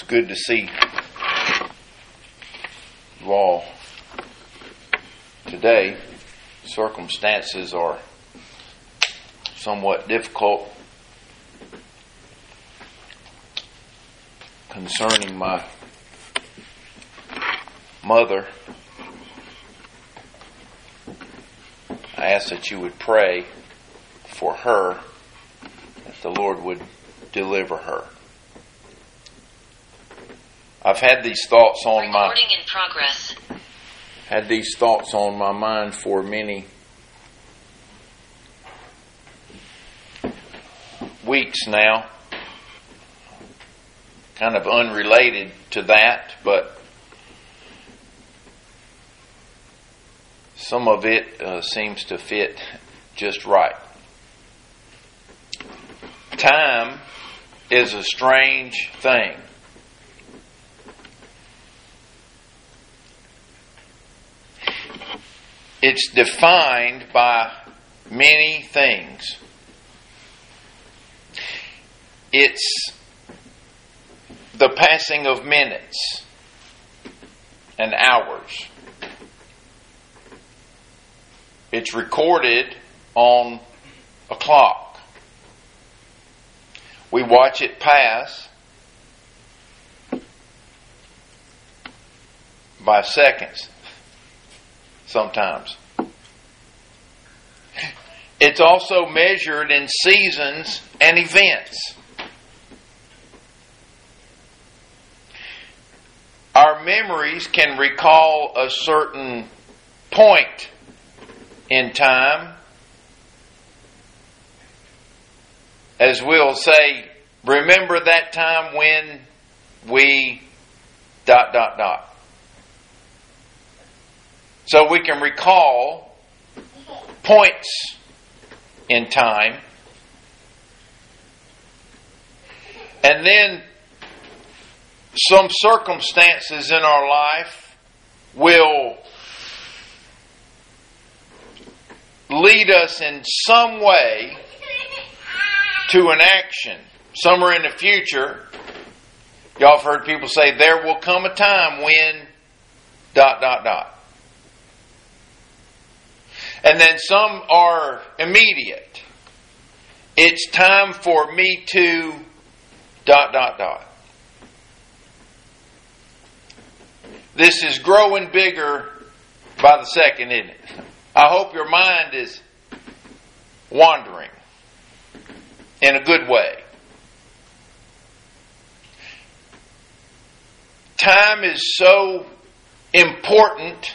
good to see you all today. Circumstances are somewhat difficult concerning my mother. I ask that you would pray for her, that the Lord would deliver her. I've had these thoughts on my mind for many weeks now. Kind of unrelated to that, but some of it seems to fit just right. Time is a strange thing. It's defined by many things. It's the passing of minutes and hours. It's recorded on a clock. We watch it pass by seconds sometimes. It's also measured in seasons and events. Our memories can recall a certain point in time. As we'll say, remember that time when we ... So we can recall points in time. And then some circumstances in our life will lead us in some way to an action. Somewhere in the future, y'all have heard people say, there will come a time when ... And then some are immediate. It's time for me to ... This is growing bigger by the second, isn't it? I hope your mind is wandering in a good way. Time is so important.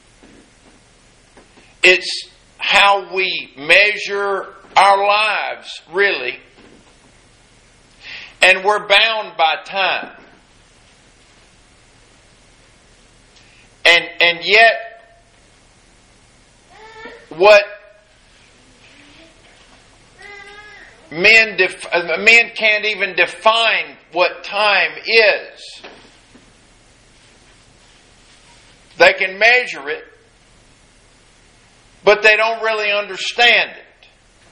It's how we measure our lives, really. And we're bound by time. And yet, what men can't even define what time is. They can measure it, but they don't really understand it.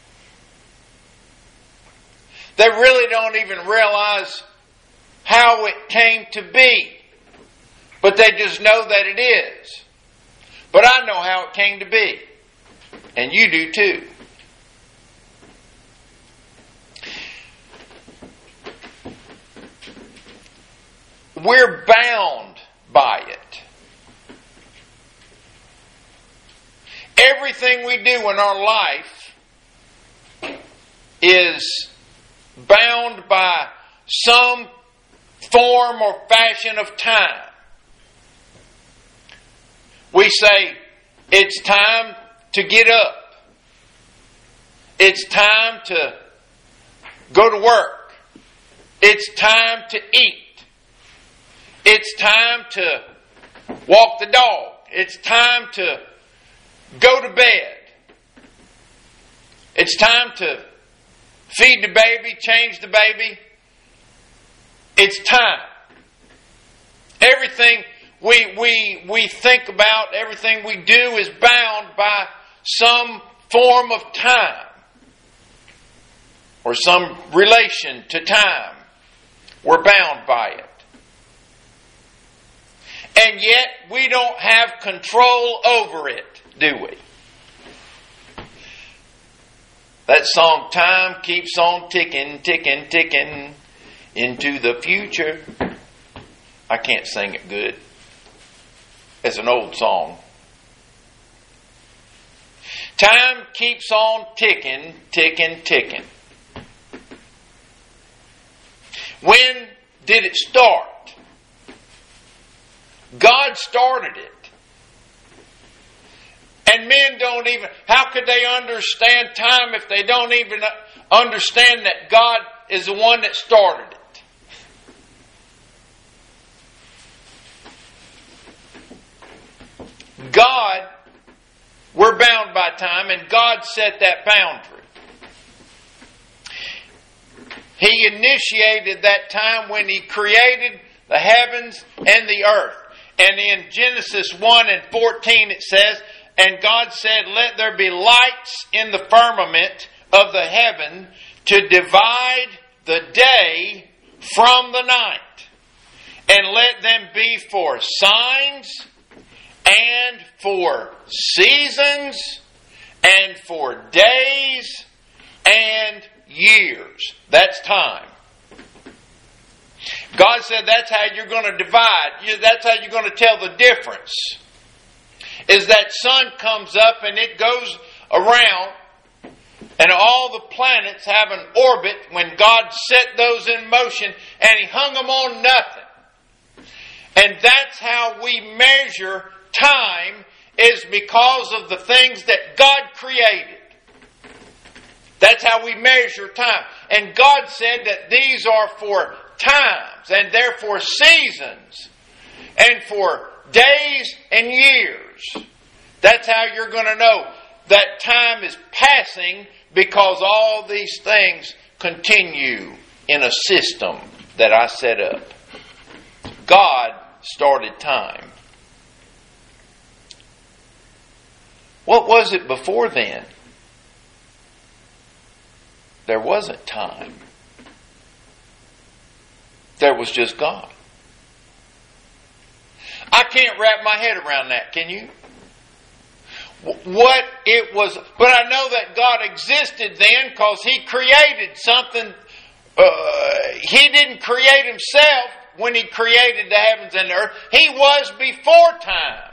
They really don't even realize how it came to be. But they just know that it is. But I know how it came to be. And you do too. We're bound by it. Everything we do in our life is bound by some form or fashion of time. We say, it's time to get up. It's time to go to work. It's time to eat. It's time to walk the dog. It's time to go to bed. It's time to feed the baby, change the baby. It's time. Everything we think about, everything we do is bound by some form of time or some relation to time. We're bound by it. And yet we don't have control over it, do we? That song, time keeps on ticking, ticking, ticking into the future. I can't sing it good. It's an old song. Time keeps on ticking, ticking, ticking. When did it start? God started it. And men don't even, how could they understand time if they don't even understand that God is the one that started it? God, we're bound by time, and God set that boundary. He initiated that time when He created the heavens and the earth. And in Genesis 1 and 14 it says, "And God said, let there be lights in the firmament of the heaven to divide the day from the night. And let them be for signs and for seasons and for days and years." That's time. God said that's how you're going to divide. That's how you're going to tell the difference. Is that sun comes up and it goes around, and all the planets have an orbit when God set those in motion, and He hung them on nothing. And that's how we measure time, is because of the things that God created. That's how we measure time. And God said that these are for times, and therefore seasons, and for days and years. That's how you're going to know that time is passing, because all these things continue in a system that I set up. God started time. What was it before then? There wasn't time. There was just God. I can't wrap my head around that, can you? What it was, but I know that God existed then because He created something. He didn't create Himself when He created the heavens and the earth. He was before time.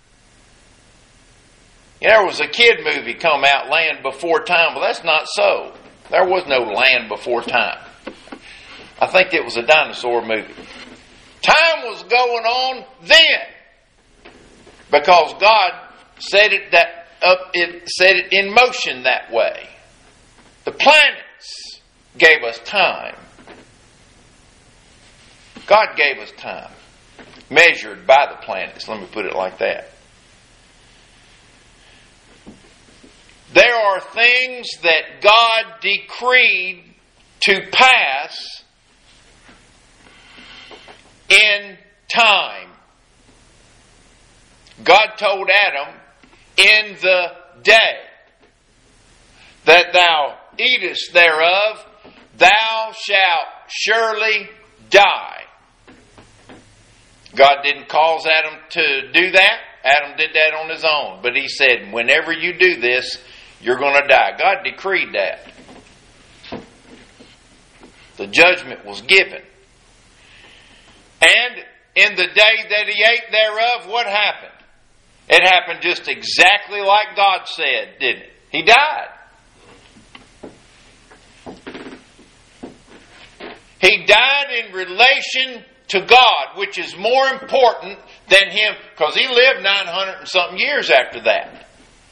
There was a kid movie come out, Land Before Time. Well, that's not so. There was no land before time. I think it was a dinosaur movie. Time was going on then, because God set it in motion that way. The planets gave us time. God gave us time, measured by the planets. Let me put it like that. There are things that God decreed to pass in time. God told Adam, in the day that thou eatest thereof, thou shalt surely die. God didn't cause Adam to do that. Adam did that on his own. But He said, whenever you do this, you're going to die. God decreed that. The judgment was given. And in the day that he ate thereof, what happened? It happened just exactly like God said, didn't it? He died. He died in relation to God, which is more important than him, because he lived 900 and something years after that.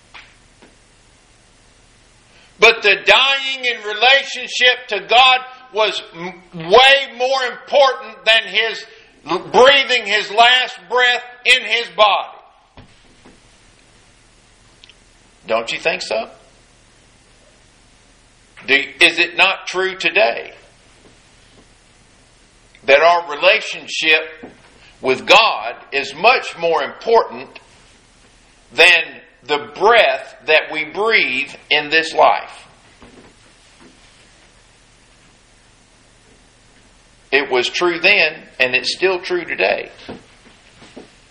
But the dying in relationship to God was way more important than his breathing his last breath in his body. Don't you think so? Is it not true today that our relationship with God is much more important than the breath that we breathe in this life? It was true then, and it's still true today.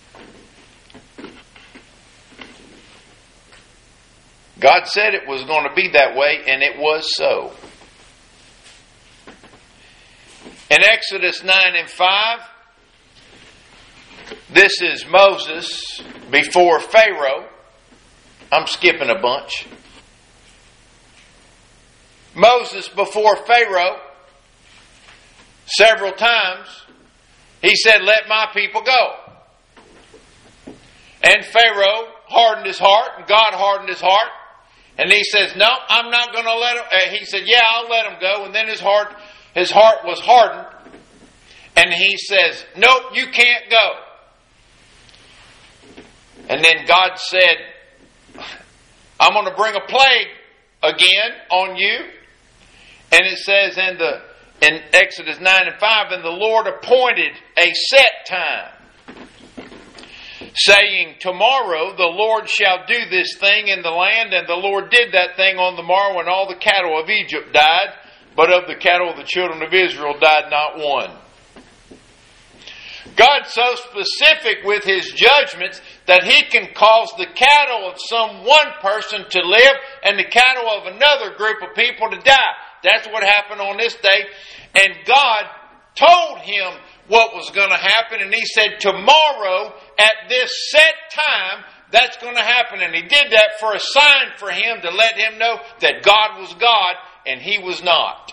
God said it was going to be that way, and it was so. In Exodus 9 and 5, this is Moses before Pharaoh. I'm skipping a bunch. Moses before Pharaoh, several times, he said, let my people go. And Pharaoh hardened his heart, and God hardened his heart. And he says, no, I'm not going to let him. He said, yeah, I'll let him go. And then his heart was hardened. And he says, nope, you can't go. And then God said, I'm going to bring a plague again on you. And it says in Exodus 9 and 5, and the Lord appointed a set time, saying, tomorrow the Lord shall do this thing in the land. And the Lord did that thing on the morrow, and all the cattle of Egypt died, but of the cattle of the children of Israel died not one. God's so specific with His judgments that He can cause the cattle of some one person to live and the cattle of another group of people to die. That's what happened on this day. And God told him what was going to happen. And He said, tomorrow at this set time, that's going to happen. And He did that for a sign for him to let him know that God was God and he was not.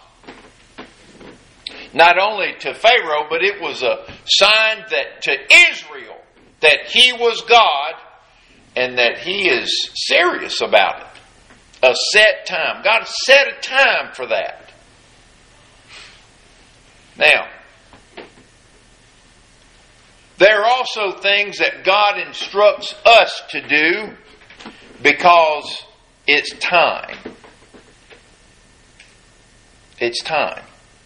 Not only to Pharaoh, but it was a sign that to Israel that He was God and that He is serious about it. A set time. God set a time for that. Now, there are also things that God instructs us to do because it's time. It's time.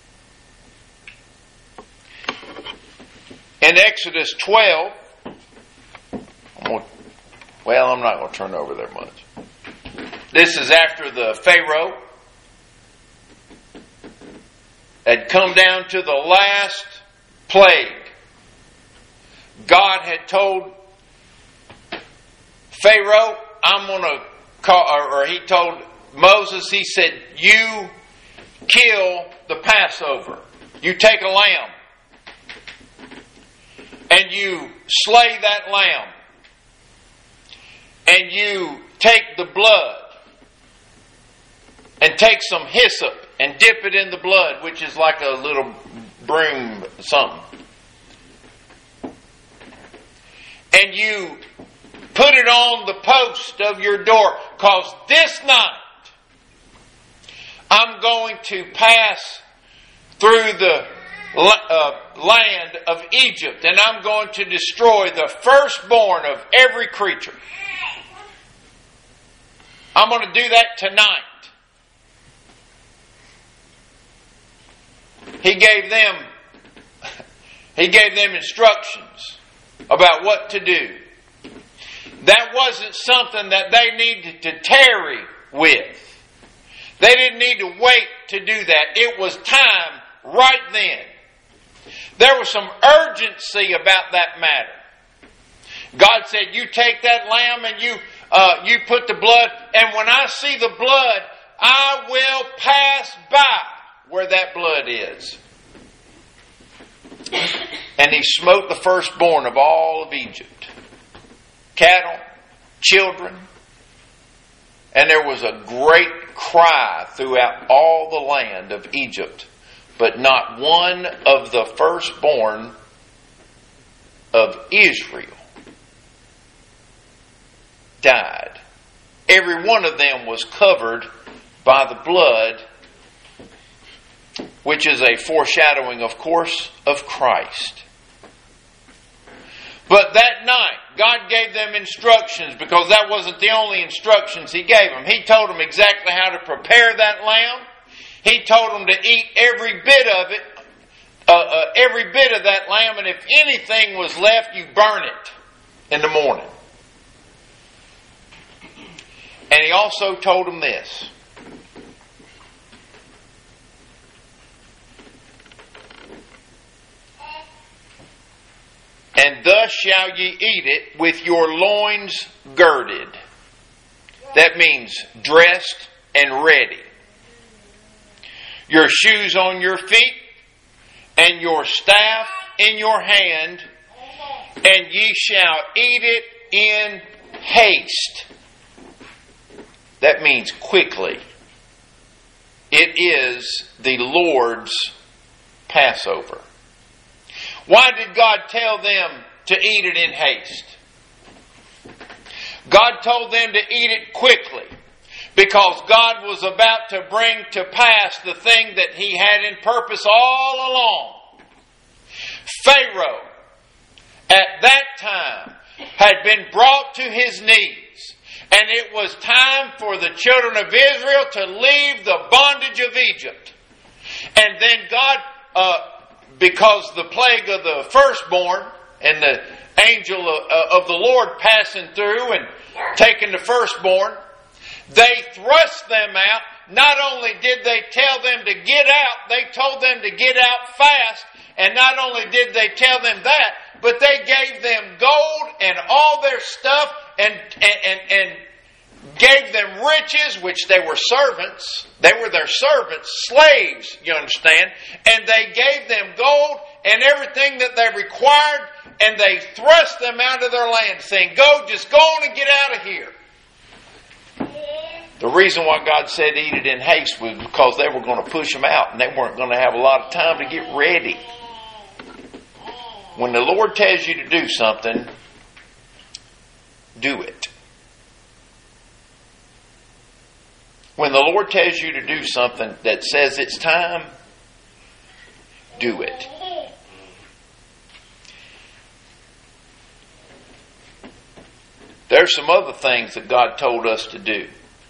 In Exodus 12, I'm not going to turn over there much. This is after the Pharaoh had come down to the last plague. God had told Pharaoh, I'm going to call, or He told Moses, He said, you kill the Passover. You take a lamb and you slay that lamb and you take the blood and take some hyssop and dip it in the blood, which is like a little broom something. And you put it on the post of your door, because this night I'm going to pass through the land of Egypt, and I'm going to destroy the firstborn of every creature. I'm going to do that tonight. He gave them instructions about what to do. That wasn't something that they needed to tarry with. They didn't need to wait to do that. It was time right then. There was some urgency about that matter. God said, you take that lamb and you put the blood, and when I see the blood, I will pass by where that blood is. And He smote the firstborn of all of Egypt. Cattle, children. And there was a great cry throughout all the land of Egypt. But not one of the firstborn of Israel died. Every one of them was covered by the blood, which is a foreshadowing, of course, of Christ. But that night, God gave them instructions, because that wasn't the only instructions He gave them. He told them exactly how to prepare that lamb. He told them to eat every bit of it, every bit of that lamb, and if anything was left, you burn it in the morning. And He also told them this. And thus shall ye eat it with your loins girded. That means dressed and ready. Your shoes on your feet, and your staff in your hand, and ye shall eat it in haste. That means quickly. It is the Lord's Passover. Why did God tell them to eat it in haste? God told them to eat it quickly because God was about to bring to pass the thing that He had in purpose all along. Pharaoh, at that time, had been brought to his knees, and it was time for the children of Israel to leave the bondage of Egypt. And then God, because the plague of the firstborn and the angel of the Lord passing through and taking the firstborn, they thrust them out. Not only did they tell them to get out, they told them to get out fast. And not only did they tell them that, but they gave them gold and all their stuff and gave them riches, which they were servants. They were their servants, slaves, you understand. And they gave them gold and everything that they required, and they thrust them out of their land, saying, just go on and get out of here. The reason why God said eat it in haste was because they were going to push them out, and they weren't going to have a lot of time to get ready. When the Lord tells you to do something, do it. When the Lord tells you to do something that says it's time, do it. There's some other things that God told us to do.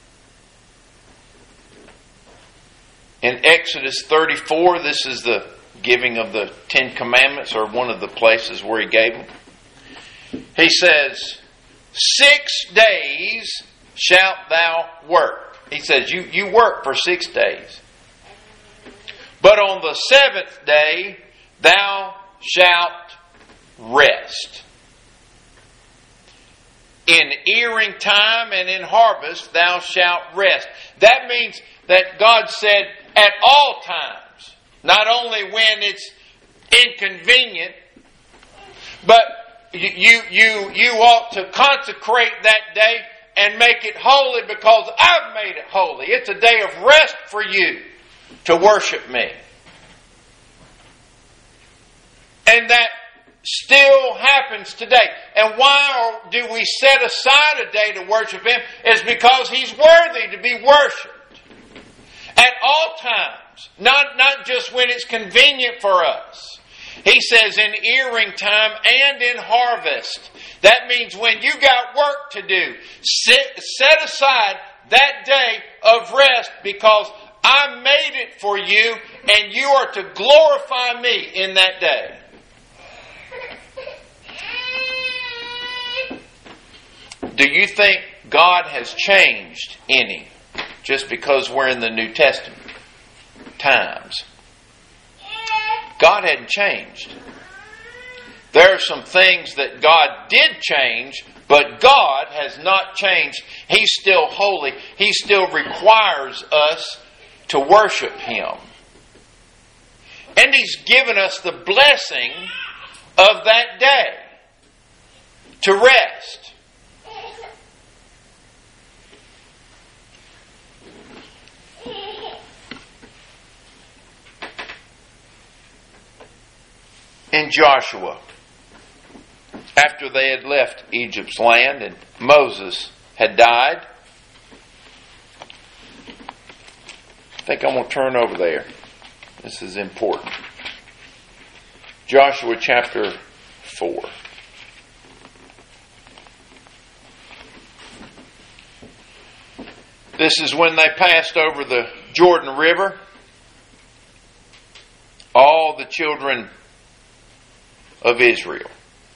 In Exodus 34, this is the giving of the 10 Commandments, or one of the places where He gave them. He says, 6 days shalt thou work. He says, you work for 6 days. But on the 7th day, thou shalt rest. In earing time and in harvest, thou shalt rest. That means that God said at all times, not only when it's inconvenient, but you ought to consecrate that day and make it holy because I've made it holy. It's a day of rest for you to worship me. And that still happens today. And why do we set aside a day to worship Him? It's because He's worthy to be worshipped. At all times. Not just when it's convenient for us. He says in earing time and in harvest. That means when you got work to do, set aside that day of rest because I made it for you and you are to glorify me in that day. Do you think God has changed any just because we're in the New Testament times? God hadn't changed. There are some things that God did change, but God has not changed. He's still holy. He still requires us to worship Him. And He's given us the blessing of that day to rest. In Joshua, after they had left Egypt's land and Moses had died, I think I'm going to turn over there. This is important. Joshua chapter 4. This is when they passed over the Jordan River. All the children of Israel.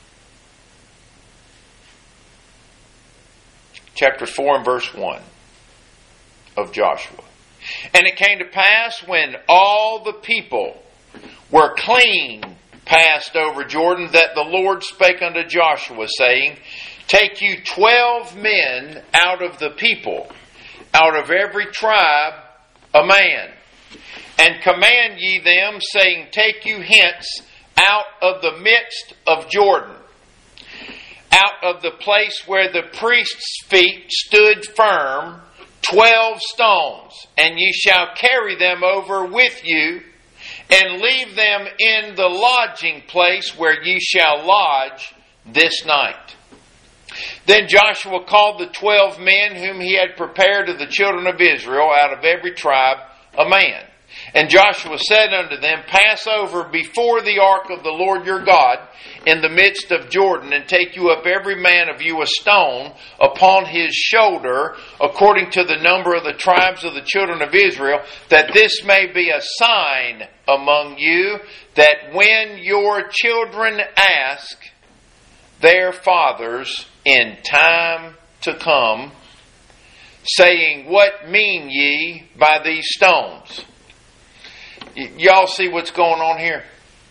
Chapter 4 and verse 1 of Joshua. And it came to pass when all the people were clean passed over Jordan that the Lord spake unto Joshua, saying, Take you 12 men out of the people, out of every tribe a man, and command ye them, saying, Take you hence out of the midst of Jordan, out of the place where the priest's feet stood firm, 12 stones, and ye shall carry them over with you, and leave them in the lodging place where ye shall lodge this night. Then Joshua called the 12 men whom he had prepared of the children of Israel, out of every tribe a man. And Joshua said unto them, Pass over before the ark of the Lord your God in the midst of Jordan, and take you up every man of you a stone upon his shoulder, according to the number of the tribes of the children of Israel, that this may be a sign among you, that when your children ask their fathers in time to come, saying, What mean ye by these stones? Y'all see what's going on here?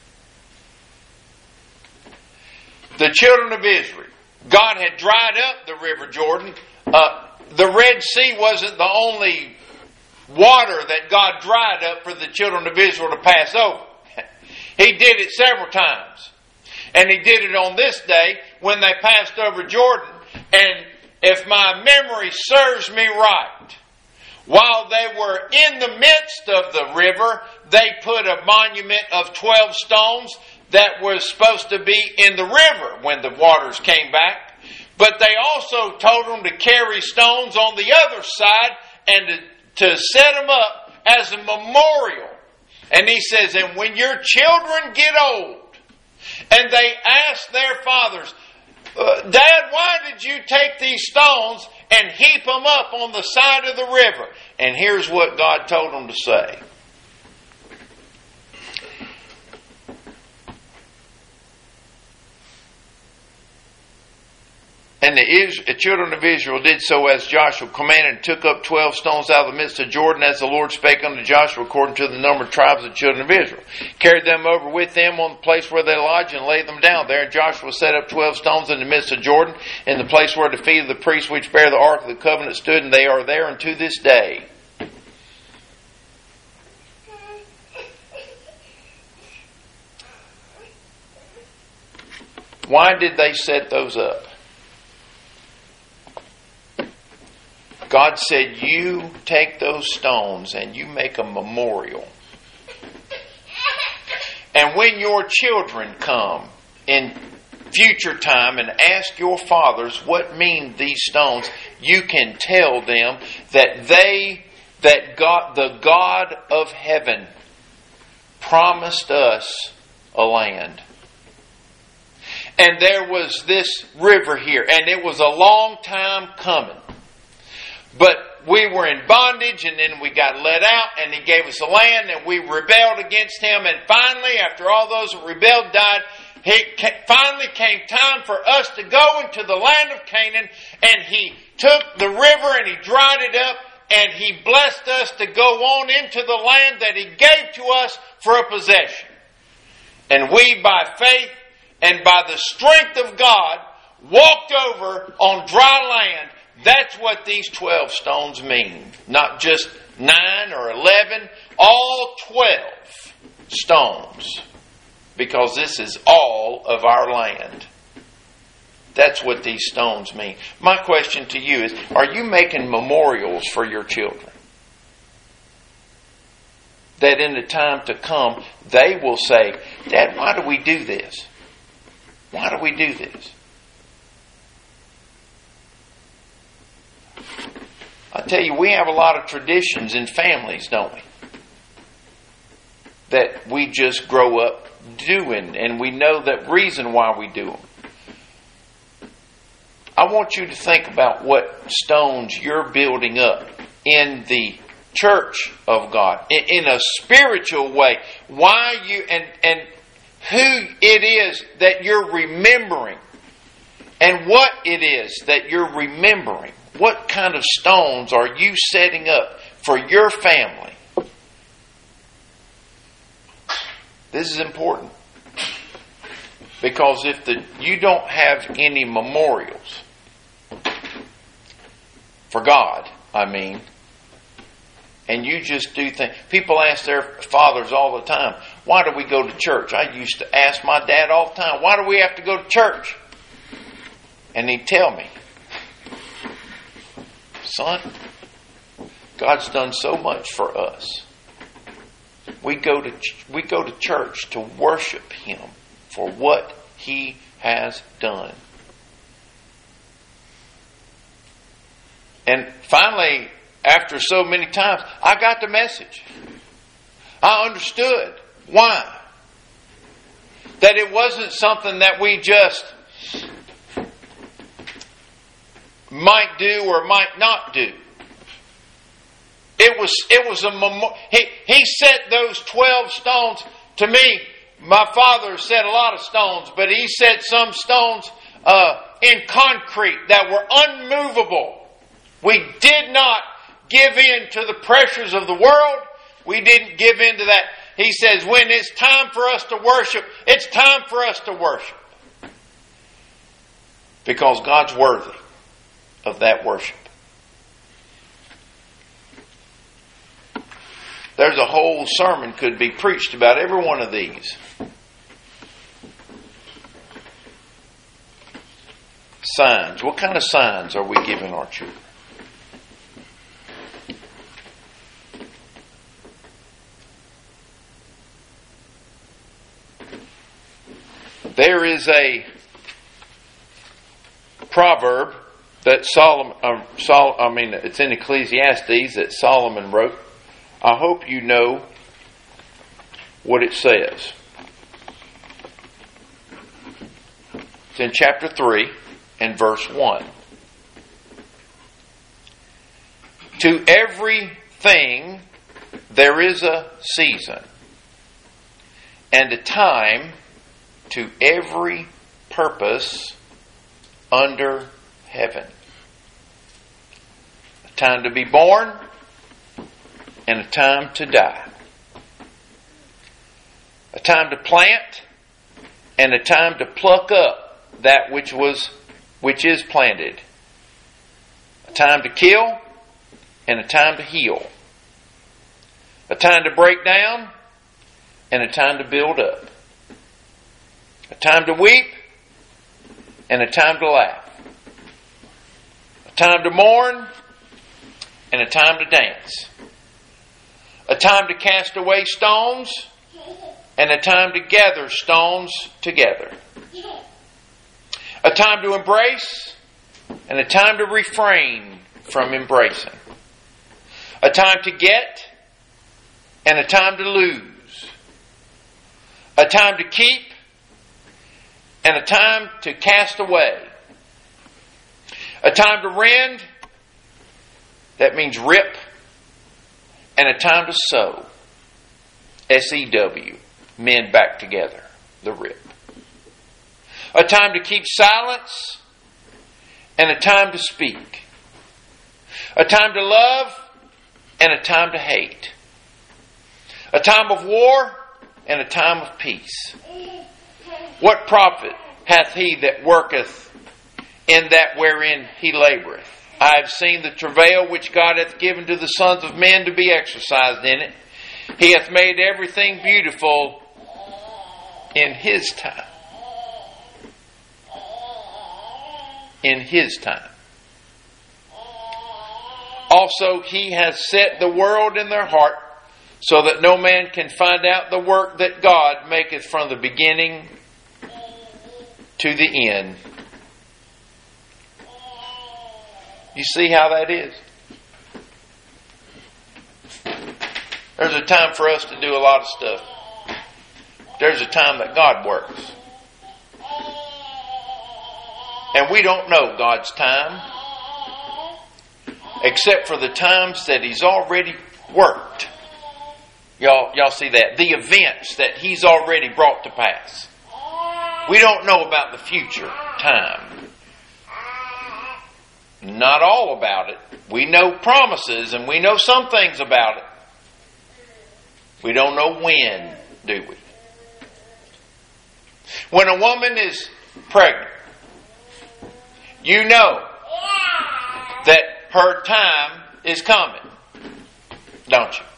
The children of Israel, God had dried up the river Jordan. The Red Sea wasn't the only water that God dried up for the children of Israel to pass over. He did it several times. And He did it on this day when they passed over Jordan. And if my memory serves me right, while they were in the midst of the river, they put a monument of 12 stones that was supposed to be in the river when the waters came back. But they also told them to carry stones on the other side and to set them up as a memorial. And He says, and when your children get old, and they ask their fathers, Dad, why did you take these stones and heap them up on the side of the river? And here's what God told them to say. And the children of Israel did so as Joshua commanded, and took up 12 stones out of the midst of Jordan, as the Lord spake unto Joshua, according to the number of tribes of the children of Israel. Carried them over with them on the place where they lodged, and laid them down there. And Joshua set up 12 stones in the midst of Jordan, in the place where the feet of the priests which bear the ark of the covenant stood, and they are there unto this day. Why did they set those up? God said, you take those stones and you make a memorial. And when your children come in future time and ask your fathers what mean these stones, you can tell them that the God of heaven promised us a land. And there was this river here, and it was a long time coming. But we were in bondage, and then we got let out, and He gave us a land, and we rebelled against Him. And finally, after all those who rebelled died, finally came time for us to go into the land of Canaan. And He took the river and He dried it up, and He blessed us to go on into the land that He gave to us for a possession. And we, by faith and by the strength of God, walked over on dry land. That's what these 12 stones mean. Not just 9 or 11, all 12 stones. Because this is all of our land. That's what these stones mean. My question to you is, are you making memorials for your children? That in the time to come, they will say, Dad, why do we do this? Why do we do this? I tell you, we have a lot of traditions in families, don't we? That we just grow up doing, and we know the reason why we do them. I want you to think about what stones you're building up in the church of God, in a spiritual way. Why you and who it is that you're remembering, and what it is that you're remembering. What kind of stones are you setting up for your family? This is important. Because if you don't have any memorials for God, and you just do things. People ask their fathers all the time, why do we go to church? I used to ask my dad all the time, why do we have to go to church? And he'd tell me, son, God's done so much for us. We go to church to worship Him for what He has done. And finally, after so many times, I got the message. I understood why. That it wasn't something that we just might do or might not do. It was a memorial. He set those 12 stones. To me, my father said a lot of stones, but he said some stones in concrete that were unmovable. We did not give in to the pressures of the world. We didn't give in to that. He says, when it's time for us to worship, it's time for us to worship. Because God's worthy of that worship. There's a whole sermon could be preached about every one of these. Signs. What kind of signs are we giving our children? There is a proverb that it's in Ecclesiastes that Solomon wrote. I hope you know what it says. It's in chapter 3 and verse 1. To everything there is a season and a time to every purpose under heaven. A time to be born and a time to die. A time to plant and a time to pluck up that which is planted. A time to kill and a time to heal. A time to break down and a time to build up. A time to weep and a time to laugh. A time to mourn and a time to dance. A time to cast away stones and a time to gather stones together. A time to embrace and a time to refrain from embracing. A time to get and a time to lose. A time to keep and a time to cast away. A time to rend, that means rip, and a time to sew, S-E-W, mend back together, the rip. A time to keep silence and a time to speak. A time to love and a time to hate. A time of war and a time of peace. What profit hath he that worketh in that wherein he laboureth? I have seen the travail which God hath given to the sons of men to be exercised in it. He hath made everything beautiful in His time. In His time. Also, He has set the world in their heart, so that no man can find out the work that God maketh from the beginning to the end. You see how that is? There's a time for us to do a lot of stuff. There's a time that God works. And we don't know God's time, except for the times that He's already worked. Y'all see that? The events that He's already brought to pass. We don't know about the future time. Not all about it. We know promises and we know some things about it. We don't know when, do we? When a woman is pregnant, you know that her time is coming, don't you?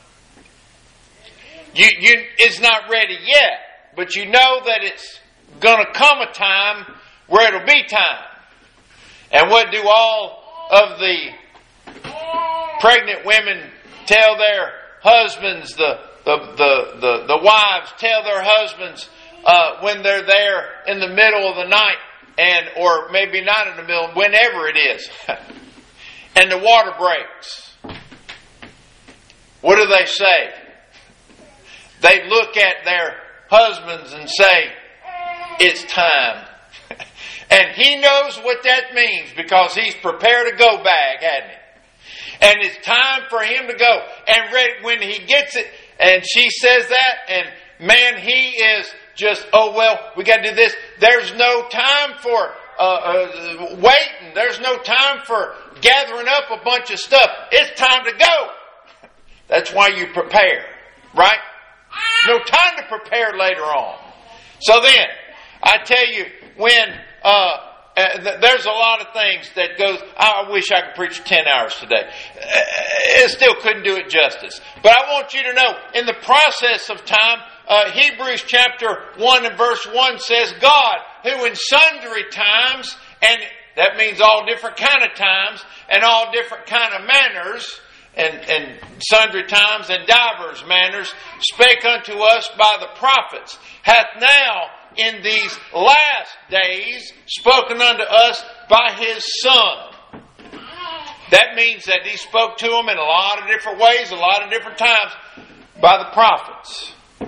It's not ready yet, but you know that it's going to come a time where it'll be time. And what do all of the pregnant women tell their husbands, the wives tell their husbands when they're there in the middle of the night, or maybe not in the middle, whenever it is, and the water breaks? What do they say? They look at their husbands and say, "It's time." And he knows what that means because he's prepared a go bag, hasn't he? And it's time for him to go. And when he gets it, and she says that, and man, he is just, "Oh, well, we got to do this." There's no time for waiting. There's no time for gathering up a bunch of stuff. It's time to go. That's why you prepare, right? No time to prepare later on. So then, I tell you, when there's a lot of things that goes. I wish I could preach 10 hours today. It still couldn't do it justice. But I want you to know, in the process of time, Hebrews chapter 1 and verse 1 says, God, who in sundry times, and that means all different kind of times, and all different kind of manners, and sundry times and divers manners, spake unto us by the prophets, hath now in these last days spoken unto us by His Son. That means that He spoke to them in a lot of different ways, a lot of different times, by the prophets.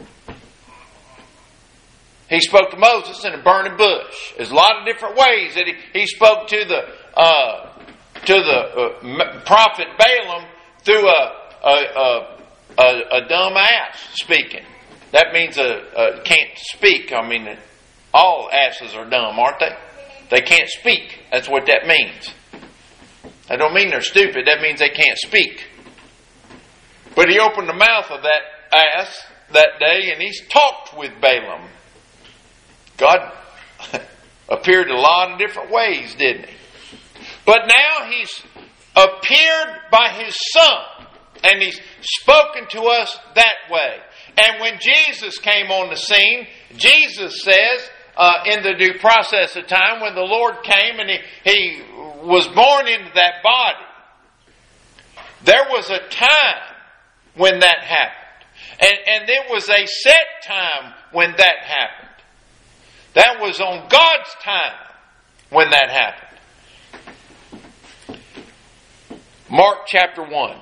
He spoke to Moses in a burning bush. There's a lot of different ways that he spoke to the prophet Balaam through a dumb ass speaking. That means can't speak. I mean, all asses are dumb, aren't they? They can't speak. That's what that means. That don't mean they're stupid. That means they can't speak. But he opened the mouth of that ass that day, and he's talked with Balaam. God appeared a lot of different ways, didn't He? But now He's appeared by His Son, and He's spoken to us that way. And when Jesus came on the scene, Jesus says, in the due process of time, when the Lord came and He was born into that body, there was a time when that happened. And it was a set time when that happened. That was on God's time when that happened. Mark chapter 1.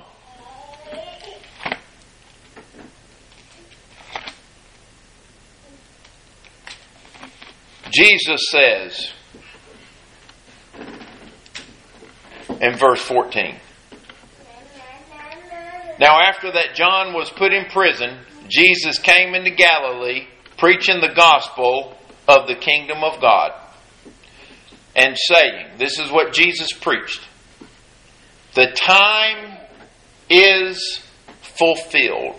Jesus says in verse 14, Now after that John was put in prison, Jesus came into Galilee, preaching the gospel of the kingdom of God, and saying, this is what Jesus preached, the time is fulfilled,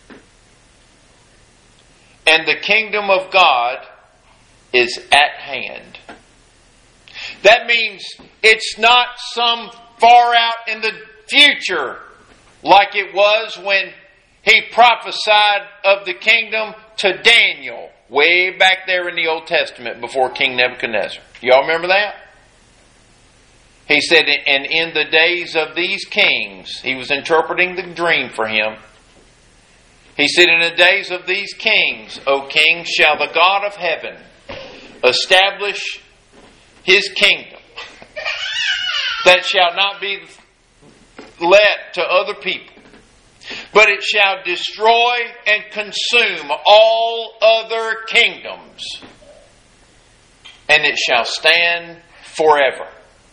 and the kingdom of God is at hand. That means it's not some far out in the future like it was when He prophesied of the kingdom to Daniel way back there in the Old Testament before King Nebuchadnezzar. Y'all remember that? He said, and in the days of these kings, He was interpreting the dream for him. He said, in the days of these kings, O king, shall the God of heaven establish His kingdom, that shall not be let to other people, but it shall destroy and consume all other kingdoms, and it shall stand forever.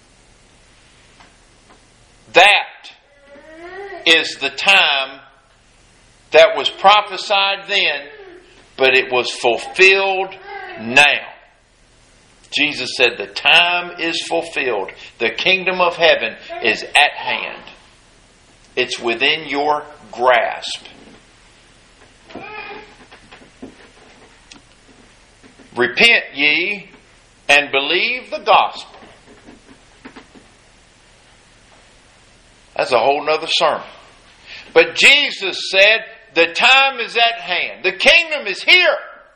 That is the time that was prophesied then, but it was fulfilled now. Jesus said, the time is fulfilled. The kingdom of heaven is at hand. It's within your grasp. Repent ye and believe the gospel. That's a whole nother sermon. But Jesus said, the time is at hand. The kingdom is here.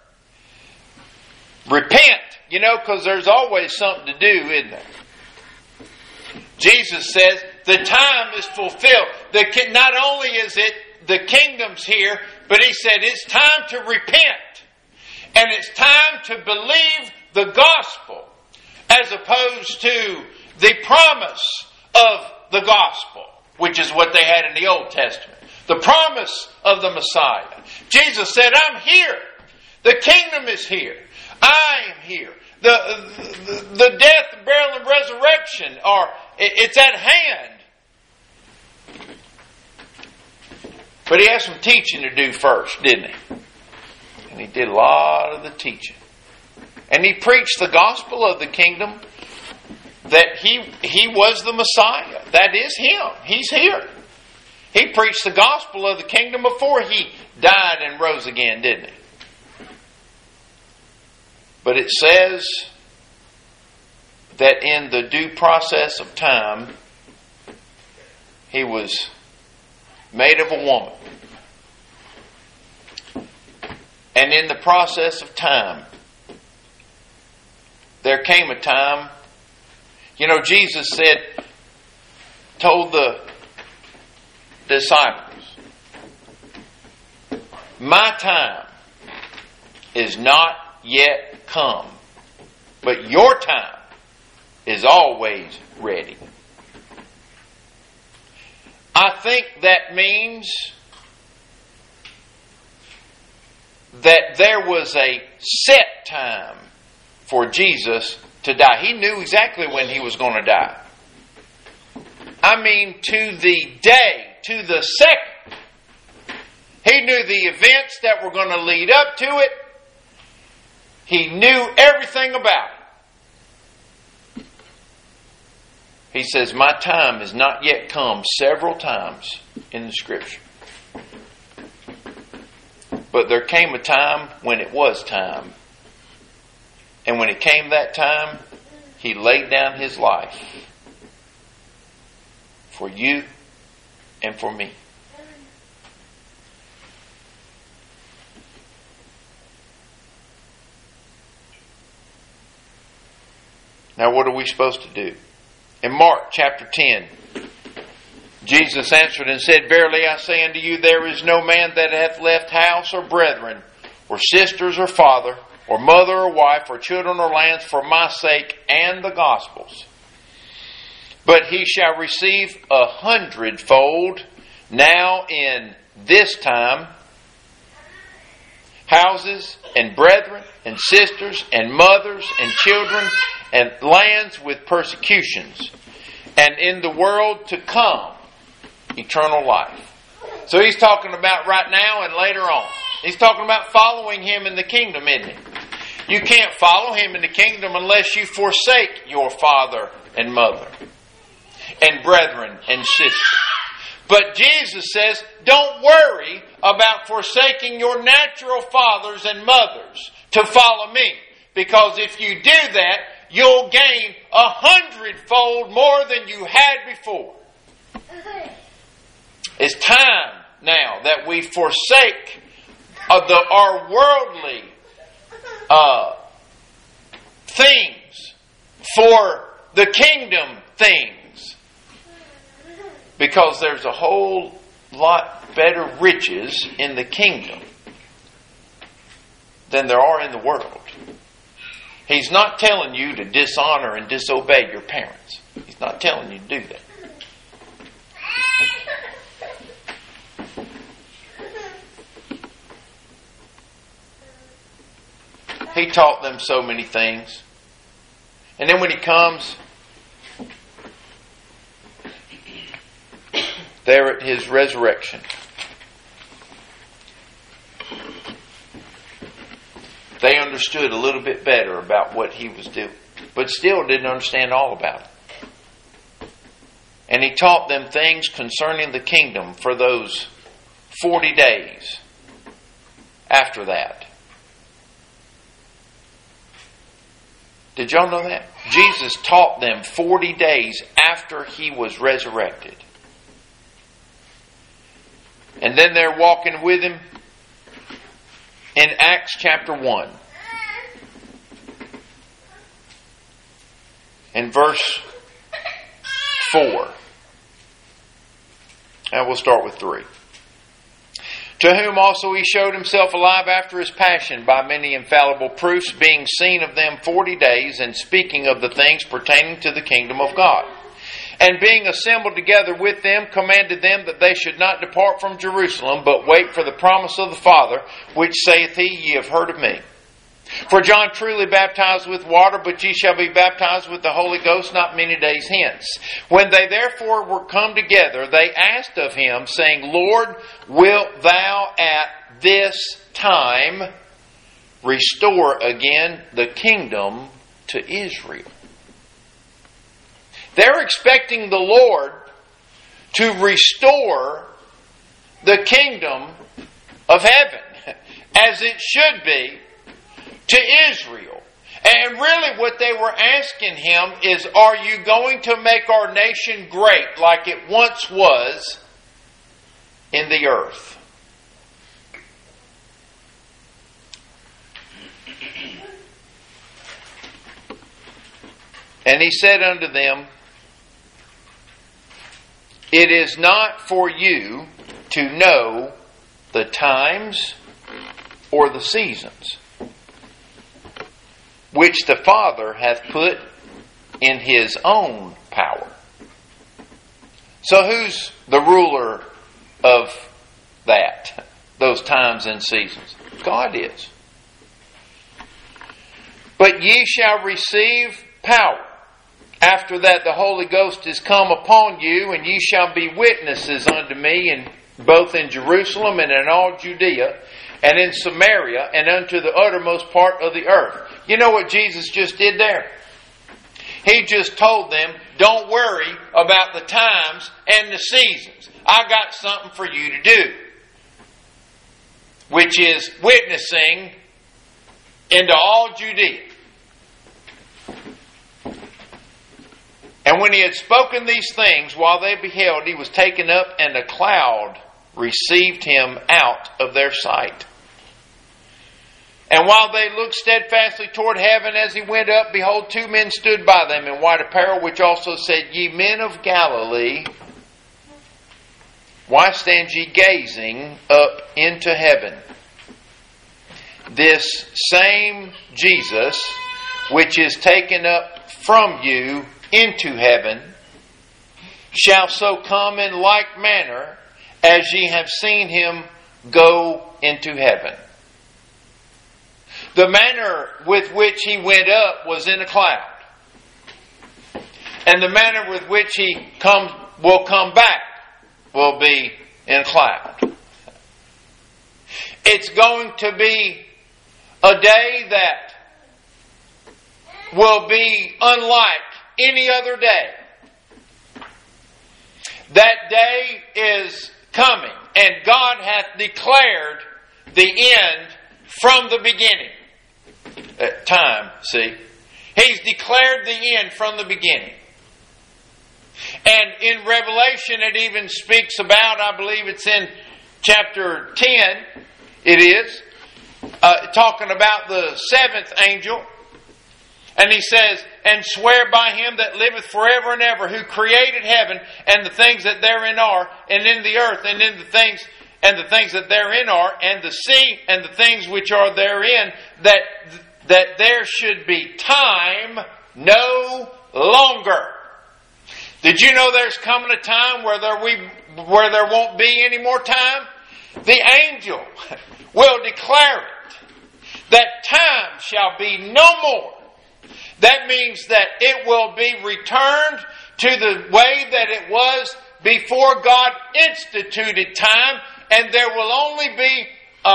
Repent. Because there's always something to do, isn't there? Jesus says, the time is fulfilled. Not only is it the kingdom's here, but He said it's time to repent. And it's time to believe the gospel as opposed to the promise of the gospel, which is what they had in the Old Testament. The promise of the Messiah. Jesus said, I'm here. The kingdom is here. I am here. The death, burial, and resurrection it's at hand. But He had some teaching to do first, didn't He? And He did a lot of the teaching. And He preached the gospel of the kingdom, that He was the Messiah. That is Him. He's here. He preached the gospel of the kingdom before He died and rose again, didn't He? But it says that in the due process of time, He was made of a woman. And in the process of time, there came a time, Jesus told the disciples, my time is not yet come, but your time is always ready. I think that means that there was a set time for Jesus to die. He knew exactly when He was going to die. I mean, to the day, to the second. He knew the events that were going to lead up to it. He knew everything about it. He says, my time has not yet come, several times in the Scripture. But there came a time when it was time. And when it came that time, He laid down His life for you and for me. Now what are we supposed to do? In Mark chapter 10, Jesus answered and said, verily I say unto you, there is no man that hath left house or brethren, or sisters or father, or mother or wife, or children or lands for my sake and the gospel's, but he shall receive 100-fold now in this time, houses and brethren and sisters and mothers and children and lands with persecutions, and in the world to come, eternal life. So He's talking about right now and later on. He's talking about following Him in the kingdom, isn't He? You can't follow Him in the kingdom unless you forsake your father and mother and brethren and sisters. But Jesus says, don't worry about forsaking your natural fathers and mothers to follow me. Because if you do that, you'll gain 100-fold more than you had before. It's time now that we forsake our worldly things for the kingdom things. Because there's a whole lot better riches in the kingdom than there are in the world. He's not telling you to dishonor and disobey your parents. He's not telling you to do that. He taught them so many things. And then when He comes, there at His resurrection, they understood a little bit better about what He was doing, but still didn't understand all about it. And He taught them things concerning the kingdom for those 40 days after that. Did y'all know that? Jesus taught them 40 days after He was resurrected. And then they're walking with Him in Acts chapter 1. In verse 4. And we'll start with 3. To whom also He showed Himself alive after His passion by many infallible proofs, being seen of them 40 days, and speaking of the things pertaining to the kingdom of God. And being assembled together with them, commanded them that they should not depart from Jerusalem, but wait for the promise of the Father, which saith He, Ye have heard of me. For John truly baptized with water, but ye shall be baptized with the Holy Ghost not many days hence. When they therefore were come together, they asked of Him, saying, Lord, wilt Thou at this time restore again the kingdom to Israel? They're expecting the Lord to restore the kingdom of heaven, as it should be, to Israel. And really what they were asking Him is, are you going to make our nation great like it once was in the earth? And He said unto them, It is not for you to know the times or the seasons, which the Father hath put in His own power. So who's the ruler of that? Those times and seasons? God is. But ye shall receive power. After that the Holy Ghost is come upon you, and ye shall be witnesses unto me, both in Jerusalem and in all Judea, and in Samaria, and unto the uttermost part of the earth. You know what Jesus just did there? He just told them, don't worry about the times and the seasons. I got something for you to do. Which is witnessing into all Judea. And when He had spoken these things, while they beheld, He was taken up, and a cloud received Him out of their sight. And while they looked steadfastly toward heaven as He went up, behold, 2 men stood by them in white apparel, which also said, Ye men of Galilee, why stand ye gazing up into heaven? This same Jesus, which is taken up from you into heaven, shall so come in like manner as ye have seen Him go into heaven. The manner with which He went up was in a cloud. And the manner with which He will come back will be in a cloud. It's going to be a day that will be unlike any other day. That day is coming, and God hath declared the end from the beginning. Time, see? He's declared the end from the beginning. And in Revelation it even speaks about, I believe it's in chapter 10, it is, talking about the 7th angel. And he says, and swear by Him that liveth forever and ever, who created heaven and the things that therein are, and in the earth and in the things that therein are, and the sea and the things which are therein, that there should be time no longer. Did you know there's coming a time where there won't be any more time? The angel will declare it, that time shall be no more. That means that it will be returned to the way that it was before God instituted time, and there will only be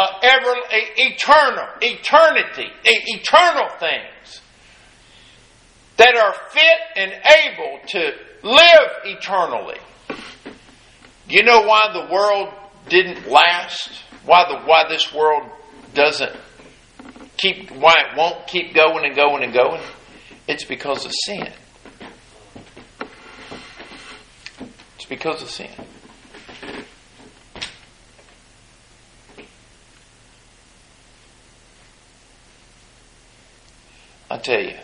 eternal things that are fit and able to live eternally. You know why the world didn't last? Why this world why it won't keep going and going and going? It's because of sin. It's because of sin. I tell you,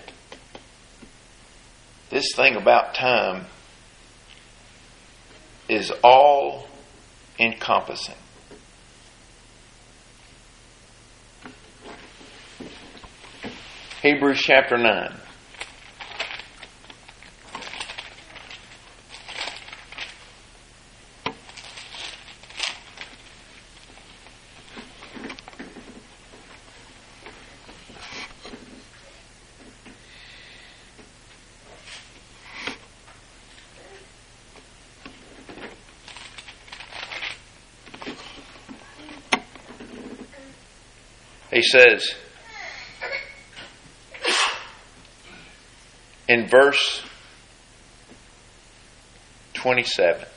this thing about time is all encompassing. Hebrews chapter 9. He says in verse 27,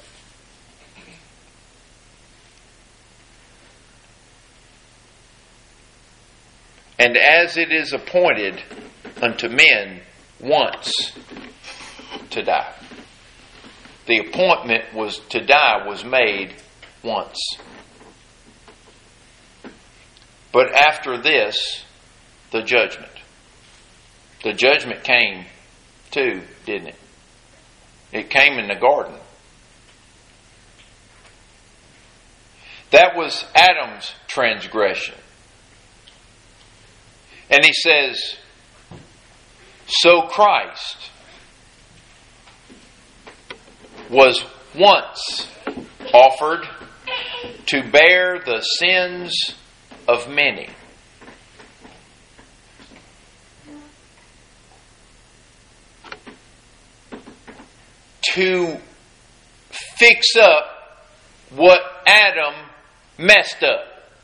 and as it is appointed unto men once to die. The appointment was to die was made once. But after this, the judgment. The judgment came too, didn't it? It came in the garden. That was Adam's transgression. And he says, so Christ was once offered to bear the sins of many. To fix up what Adam messed up.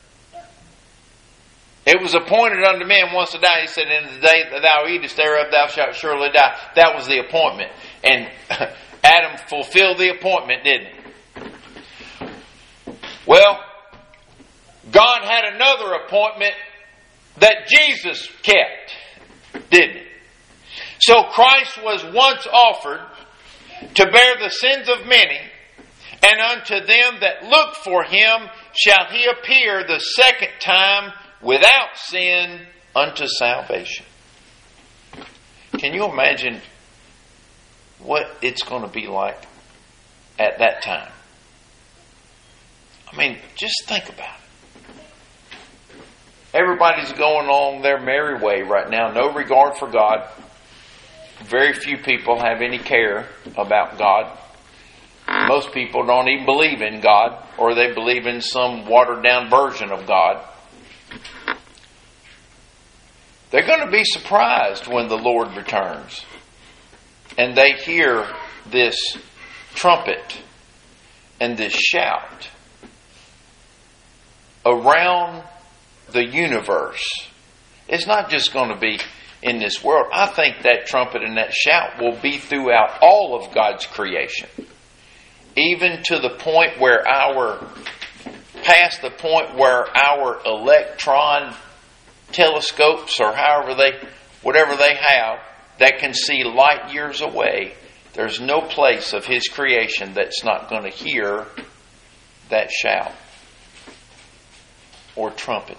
It was appointed unto men once to die. He said, in the day that thou eatest thereof, thou shalt surely die. That was the appointment. And Adam fulfilled the appointment, didn't he? Well, God had another appointment that Jesus kept, didn't he? So Christ was once offered to bear the sins of many, and unto them that look for him shall he appear the second time without sin unto salvation. Can you imagine what it's going to be like at that time? I mean, just think about it. Everybody's going along their merry way right now. No regard for God. Very few people have any care about God. Most people don't even believe in God, or they believe in some watered down version of God. They're going to be surprised when the Lord returns and they hear this trumpet and this shout around the universe. It's not just going to be in this world. I think that trumpet and that shout will be throughout all of God's creation. Even to the point where past the point where our electron telescopes or whatever they have that can see light years away, there's no place of His creation that's not going to hear that shout or trumpet.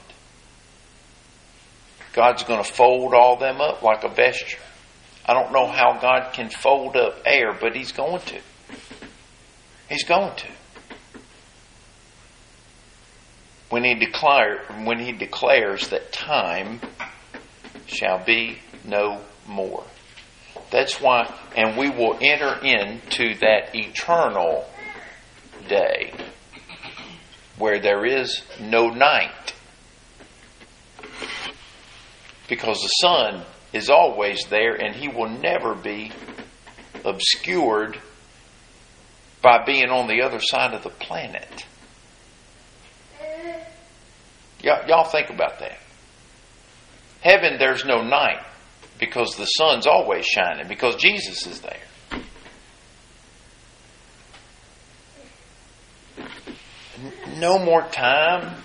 God's going to fold all them up like a vesture. I don't know how God can fold up air, but He's going to. He's going to. When He declares that time shall be no more. That's why, and we will enter into that eternal day where there is no night. Because the sun is always there and He will never be obscured by being on the other side of the planet. Y'all think about that. Heaven, there's no night because the sun's always shining because Jesus is there. No more time.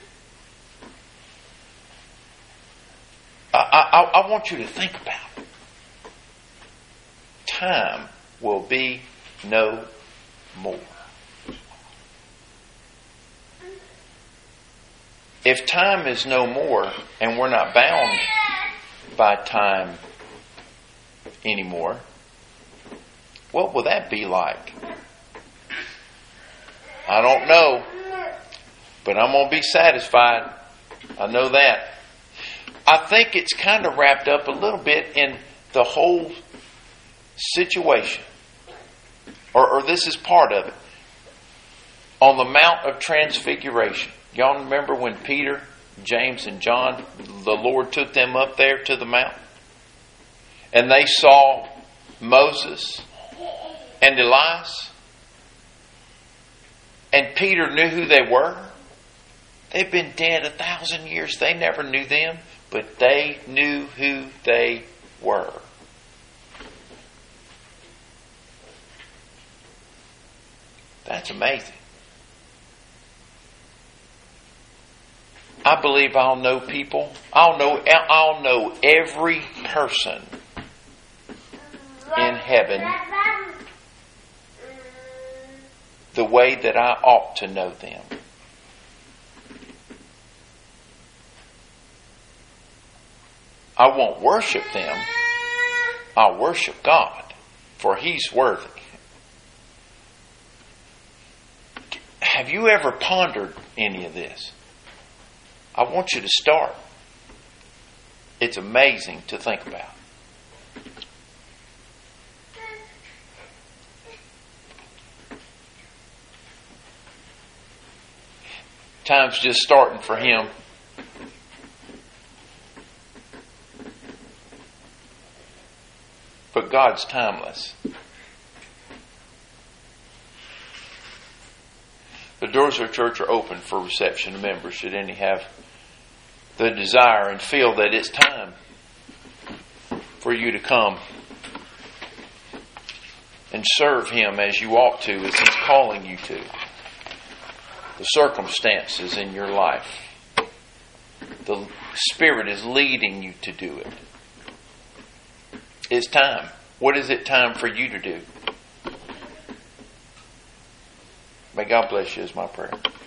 I want you to think about it. time will be no more. If time is no more and we're not bound by time anymore, what will that be like? I don't know, but I'm going to be satisfied. I know that. I think it's kind of wrapped up a little bit in the whole situation. Or this is part of it. On the Mount of Transfiguration. Y'all remember when Peter, James, and John, the Lord took them up there to the mount? And they saw Moses and Elias. And Peter knew who they were. They've been dead 1,000 years. They never knew them, but they knew who they were. That's amazing. I believe I'll know people. I'll know every person in heaven the way that I ought to know them. I won't worship them. I'll worship God, for He's worthy. Have you ever pondered any of this? I want you to start. It's amazing to think about. Time's just starting for Him. But God's timeless. The doors of the church are open for reception of members should any have the desire and feel that it's time for you to come and serve Him as you ought to, as He's calling you to. The circumstances in your life. The Spirit is leading you to do it. It's time. What is it time for you to do? May God bless you is my prayer.